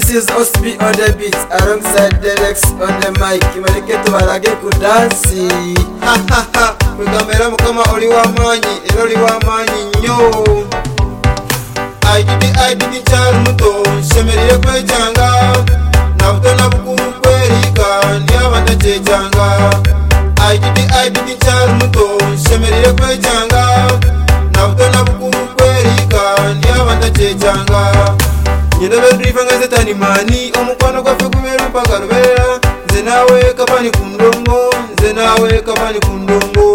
This is Osby on the beat alongside Delex on the mic. Kimaleke tubalage kudansi. Ha ha ha. Kugamera mukama oli wa manyi, oli wa manyi nnyo. I did chal muto, shemeriye kwejanga. Nabuto nabukuru kwerika, ndiyabanda chejanga. I did chal muto, shemeriye kwejanga. Nabuto nabukuru kwerika, ndiyabanda chejanga. Nyedobe driva nga zetani mani, omukwano gwafe gubeera mpaka lubeera. Nze nawe kapani kundongo, nze nawe kapani kundongo.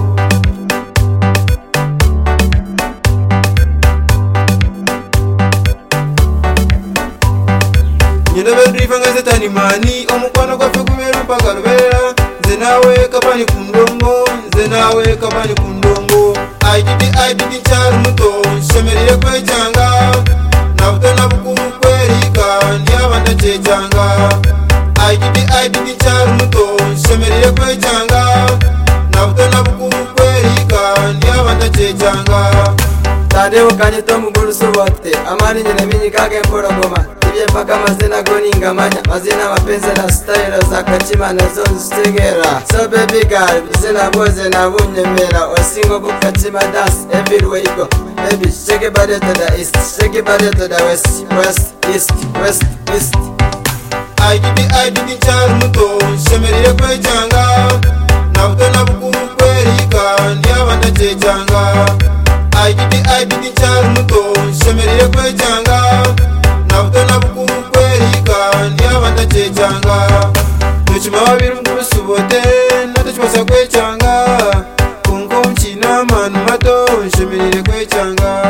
Nyedobe driva nga zetani mani, omukwano gwafe gubeera mpaka lubeera. Nze nawe kapani kundongo, nze nawe kapani kundongo. I did chal muto, shemeriye kwejanga. Nabuto nabukuru kwerika, ndiyabanda chejanga. I did chal muto, shemeriye kwejanga. Nabuto nabukuru kwerika, ndiyabanda chejanga. Tadeo kanyeto muguru subote, amani nyene minyi kage mpologoma. Ibye paka mazina goninga manya, mazina mapenzi na style za kachima na zone stegera. So baby girl, zina boze na bunyemera, osingo kukachima dance everywhere you go. Baby, shake your body to the east, shake your body to the west, west, east, west, east. I did chal muto, shemeriye kwejanga. Nabuto nabukuru kwerika, ndiyabanda chejanga. I did chal muto, shemeriye kwejanga. Nabuto nabukuru kwerika, ndiyabanda chejanga. Tuchima wabiri mkuru subote, natuchimasa kwejanga. Kunko mchina manu mato, shemeriye kwejanga.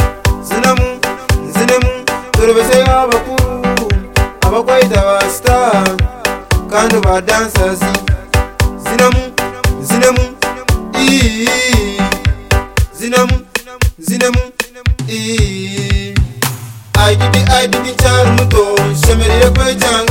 Zinemu, turubese abakuru, abakwaita ba star, kandi ba dancers. Zinemu, I did chal muto, shemeriye kwejanga.